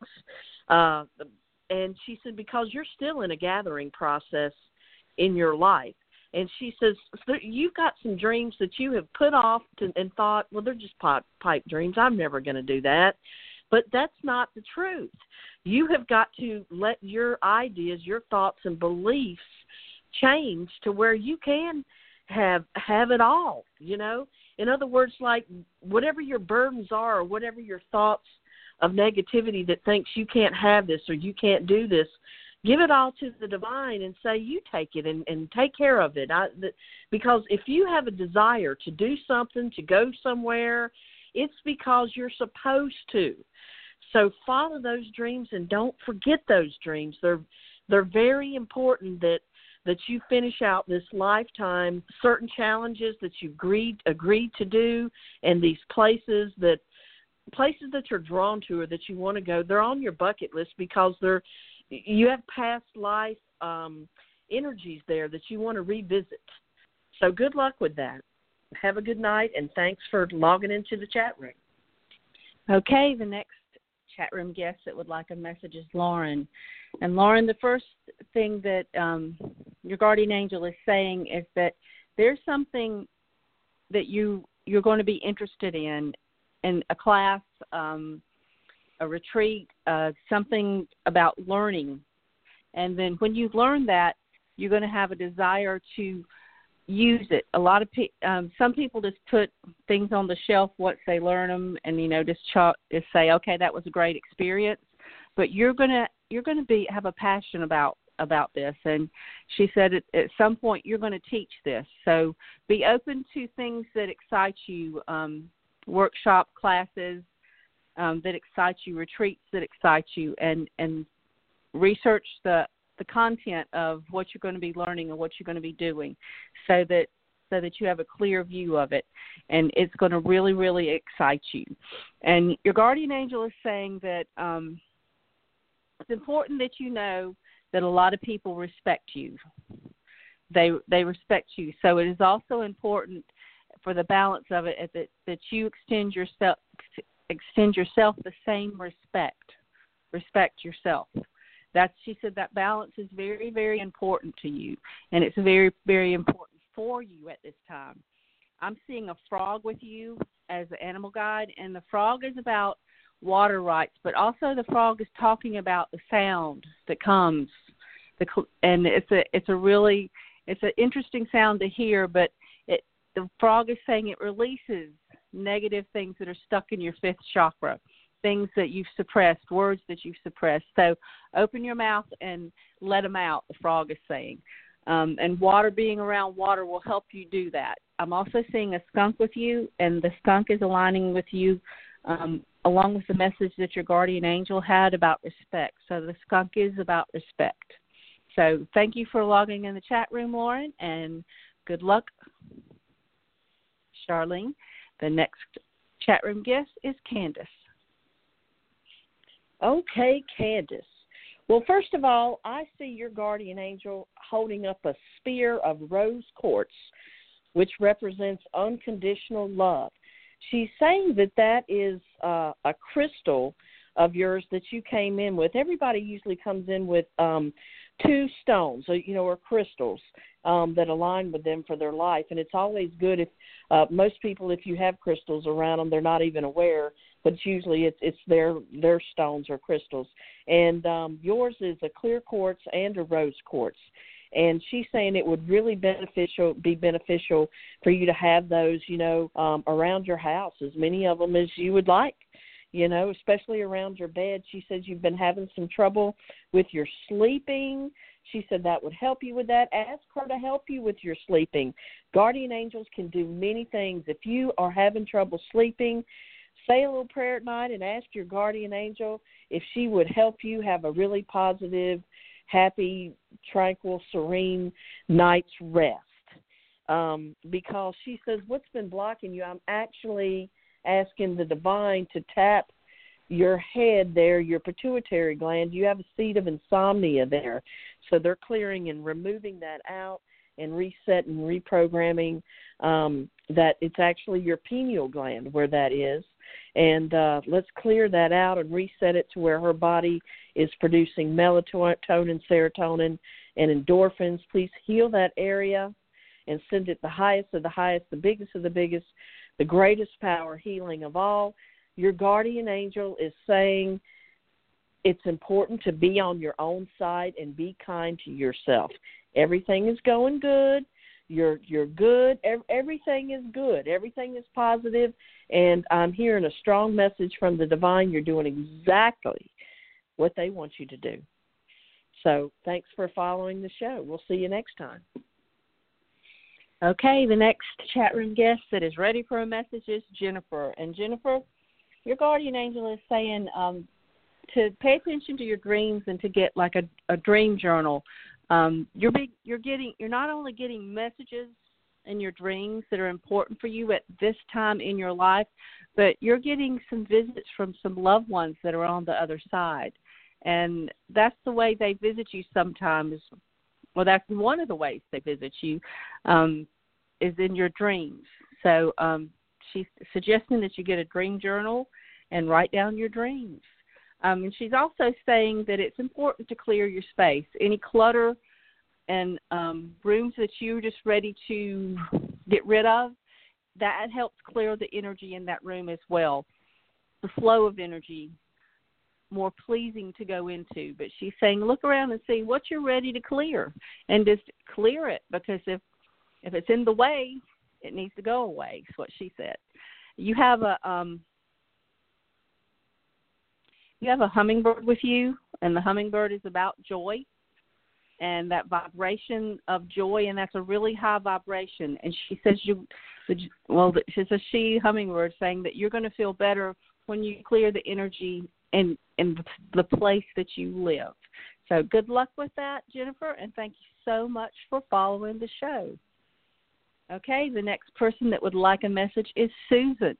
And she said, because you're still in a gathering process in your life. And she says, you've got some dreams that you have put off and thought, well, they're just pipe dreams. I'm never going to do that. But that's not the truth. You have got to let your ideas, your thoughts and beliefs change to where you can have it all, you know. In other words, like whatever your burdens are, or whatever your thoughts of negativity that thinks you can't have this or you can't do this, give it all to the divine and say, you take it and take care of it. Because if you have a desire to do something, to go somewhere, it's because you're supposed to. So follow those dreams and don't forget those dreams. They're very important that you finish out this lifetime, certain challenges that you agreed to do, and these places that you're drawn to or that you want to go, they're on your bucket list because you have past life energies there that you want to revisit. So good luck with that. Have a good night, and thanks for logging into the chat room. Okay, the next chat room guest that would like a message is Lauren. And Lauren, the first thing that your guardian angel is saying is that there's something that you're going to be interested in a class, a retreat, something about learning. And then when you learn that, you're going to have a desire to use it. A lot of some people just put things on the shelf once they learn them, and just say, okay, that was a great experience. But you're gonna have a passion about this. And she said at some point you're going to teach this. So be open to things that excite you, workshop classes that excite you, retreats that excite you, and research the content of what you're going to be learning and what you're going to be doing so that you have a clear view of it, and it's going to really, really excite you. And your guardian angel is saying that it's important that you know that a lot of people respect you. They respect you. So it is also important for the balance of it that you extend yourself the same respect. Respect yourself. She said that balance is very, very important to you, and it's very, very important for you at this time. I'm seeing a frog with you as the animal guide, and the frog is about water rights, but also the frog is talking about the sound that comes. And it's an interesting sound to hear, but the frog is saying it releases negative things that are stuck in your fifth chakra, things that you've suppressed, words that you've suppressed. So open your mouth and let them out, the frog is saying. And water, being around water will help you do that. I'm also seeing a skunk with you, and the skunk is aligning with you along with the message that your guardian angel had about respect. So the skunk is about respect. So thank you for logging in the chat room, Lauren, and good luck, Charlene. The next chat room guest is Candace. Okay, Candace. Well, first of all, I see your guardian angel holding up a spear of rose quartz, which represents unconditional love. She's saying that is a crystal of yours that you came in with. Everybody usually comes in with two stones, or crystals that align with them for their life. And it's always good if most people, if you have crystals around them, they're not even aware, but usually it's their stones or crystals. And yours is a clear quartz and a rose quartz. And she's saying it would really be beneficial for you to have those, around your house, as many of them as you would like, especially around your bed. She says you've been having some trouble with your sleeping. She said that would help you with that. Ask her to help you with your sleeping. Guardian angels can do many things. If you are having trouble sleeping, say a little prayer at night and ask your guardian angel if she would help you have a really positive, happy, tranquil, serene night's rest. Because she says, what's been blocking you? I'm actually asking the divine to tap your head there, your pituitary gland. You have a seed of insomnia there. So they're clearing and removing that out and resetting, reprogramming that it's actually your pineal gland where that is. And let's clear that out and reset it to where her body is producing melatonin, serotonin, and endorphins. Please heal that area and send it the highest of the highest, the biggest of the biggest, the greatest power healing of all. Your guardian angel is saying it's important to be on your own side and be kind to yourself. Everything is going good. You're good. Everything is good. Everything is positive. And I'm hearing a strong message from the divine. You're doing exactly what they want you to do. So thanks for following the show. We'll see you next time. Okay, the next chat room guest that is ready for a message is Jennifer. And Jennifer, your guardian angel is saying to pay attention to your dreams and to get like a dream journal. You're not only getting messages in your dreams that are important for you at this time in your life, but you're getting some visits from some loved ones that are on the other side. And that's the way they visit you sometimes. Well, that's one of the ways they visit you is in your dreams. So she's suggesting that you get a dream journal and write down your dreams. And she's also saying that it's important to clear your space. Any clutter and rooms that you're just ready to get rid of, that helps clear the energy in that room as well. The flow of energy, more pleasing to go into. But she's saying look around and see what you're ready to clear and just clear it, because if it's in the way, it needs to go away, is what she said. You have a hummingbird with you, and the hummingbird is about joy and that vibration of joy, and that's a really high vibration. And she says she's a she hummingbird saying that you're going to feel better when you clear the energy in the place that you live. So good luck with that, Jennifer, and thank you so much for following the show. Okay, the next person that would like a message is Susan.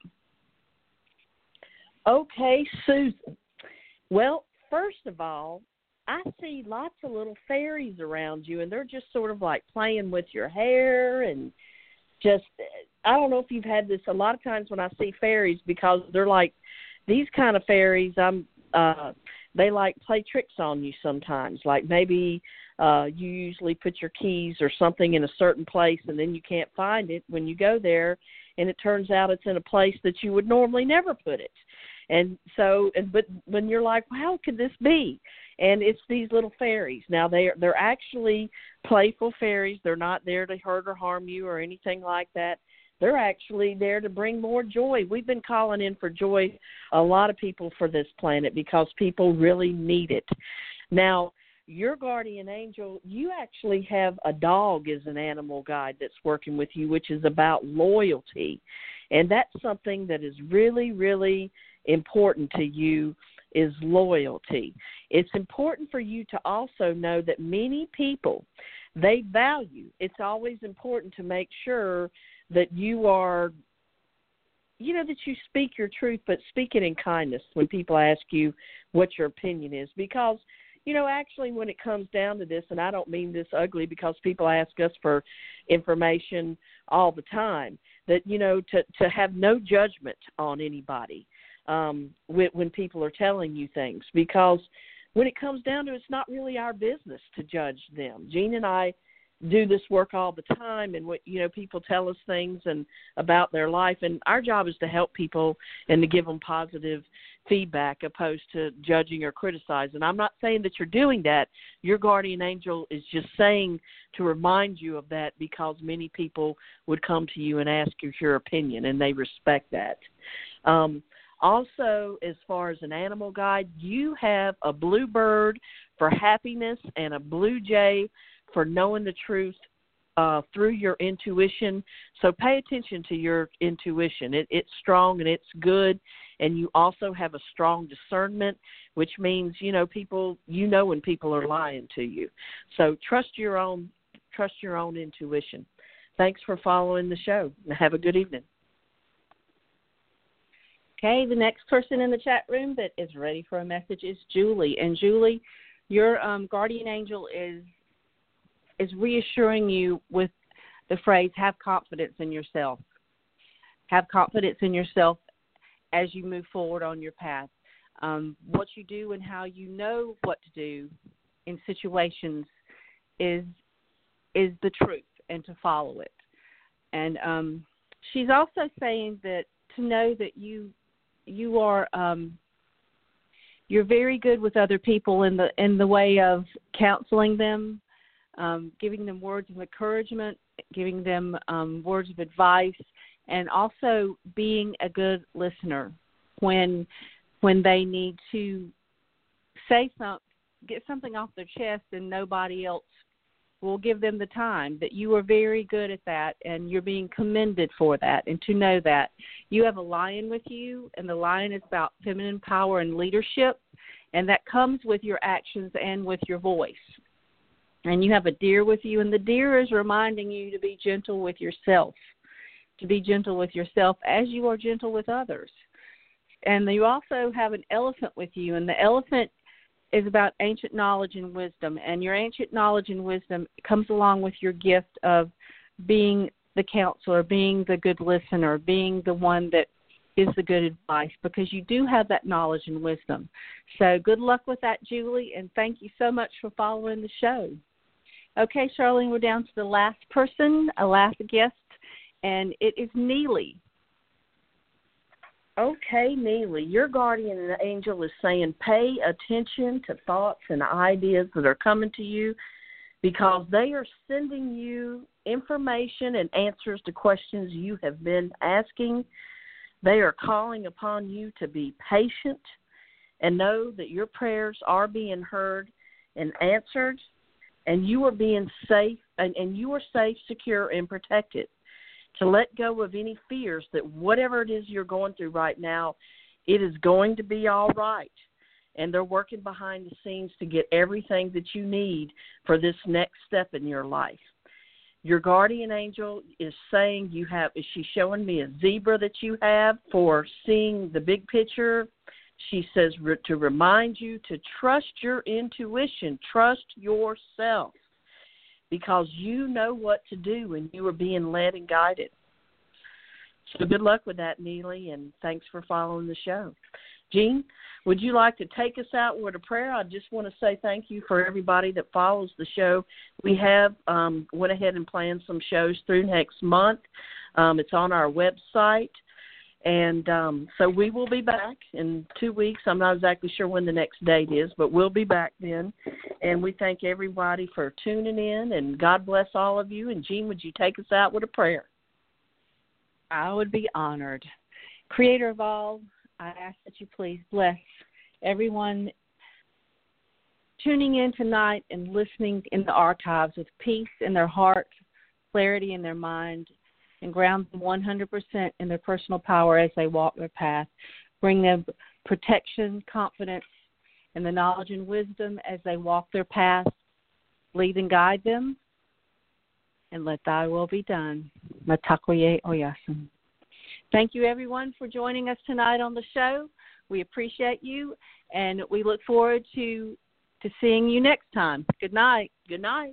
Okay, Susan. Well, first of all, I see lots of little fairies around you, and they're just sort of like playing with your hair and just, I don't know if you've had this a lot of times when I see fairies, because they're like these kind of fairies, they like play tricks on you sometimes, like maybe You usually put your keys or something in a certain place, and then you can't find it when you go there, and it turns out it's in a place that you would normally never put it. And so, but when you're like, well, how could this be? And it's these little fairies. Now, they're actually playful fairies. They're not there to hurt or harm you or anything like that. They're actually there to bring more joy. We've been calling in for joy, a lot of people, for this planet because people really need it. Now, your guardian angel, you actually have a dog as an animal guide that's working with you, which is about loyalty. And that's something that is really, really important to you, is loyalty. It's important for you to also know that many people, they value. It's always important to make sure that you are, that you speak your truth, but speak it in kindness when people ask you what your opinion is. Because, actually when it comes down to this, and I don't mean this ugly because people ask us for information all the time, that, to have no judgment on anybody when people are telling you things. Because when it comes down to it, it's not really our business to judge them. Jean and I do this work all the time, and people tell us things and about their life, and our job is to help people and to give them positive feedback opposed to judging or criticizing. I'm not saying that you're doing that. Your guardian angel is just saying to remind you of that, because many people would come to you and ask you your opinion, and they respect that. Also, as far as an animal guide, you have a bluebird for happiness and a blue jay for knowing the truth through your intuition. So pay attention to your intuition. It's strong and it's good, and you also have a strong discernment, which means, people, when people are lying to you. So trust your own intuition. Thanks for following the show. Have a good evening. Okay, the next person in the chat room that is ready for a message is Julie. And Julie, your guardian angel is reassuring you with the phrase, have confidence in yourself. Have confidence in yourself as you move forward on your path. What you do and how you know what to do in situations is the truth, and to follow it. And she's also saying that to know that you are you're very good with other people in the way of counseling them, giving them words of encouragement, giving them words of advice, and also being a good listener when they need to say something, get something off their chest, and nobody else will give them the time. That you are very good at that, and you're being commended for that. And to know that you have a lion with you, and the lion is about feminine power and leadership, and that comes with your actions and with your voice. And you have a deer with you, and the deer is reminding you to be gentle with yourself, as you are gentle with others. And you also have an elephant with you, and the elephant is about ancient knowledge and wisdom. And your ancient knowledge and wisdom comes along with your gift of being the counselor, being the good listener, being the one that is the good advice, because you do have that knowledge and wisdom. So good luck with that, Julie, and thank you so much for following the show. Okay, Charlene, we're down to the last person, a last guest, and it is Neely. Okay, Neely, your guardian angel is saying pay attention to thoughts and ideas that are coming to you, because they are sending you information and answers to questions you have been asking. They are calling upon you to be patient and know that your prayers are being heard and answered, and you are being safe, and you are safe, secure, and protected. To let go of any fears that whatever it is you're going through right now, it is going to be all right. And they're working behind the scenes to get everything that you need for this next step in your life. Your guardian angel is saying she's showing me a zebra that you have for seeing the big picture. She says to remind you to trust your intuition, trust yourself, because you know what to do and you are being led and guided. So good luck with that, Neely, and thanks for following the show. Jean, would you like to take us out with a prayer? I just want to say thank you for everybody that follows the show. We have went ahead and planned some shows through next month. It's on our website. And so we will be back in 2 weeks. I'm not exactly sure when the next date is, but we'll be back then. And we thank everybody for tuning in, and God bless all of you. And, Jean, would you take us out with a prayer? I would be honored. Creator of all, I ask that you please bless everyone tuning in tonight and listening in the archives with peace in their heart, clarity in their mind, and ground them 100% in their personal power as they walk their path. Bring them protection, confidence, and the knowledge and wisdom as they walk their path. Lead and guide them, and let thy will be done. Matakoye Oyasin. Thank you, everyone, for joining us tonight on the show. We appreciate you, and we look forward to seeing you next time. Good night. Good night.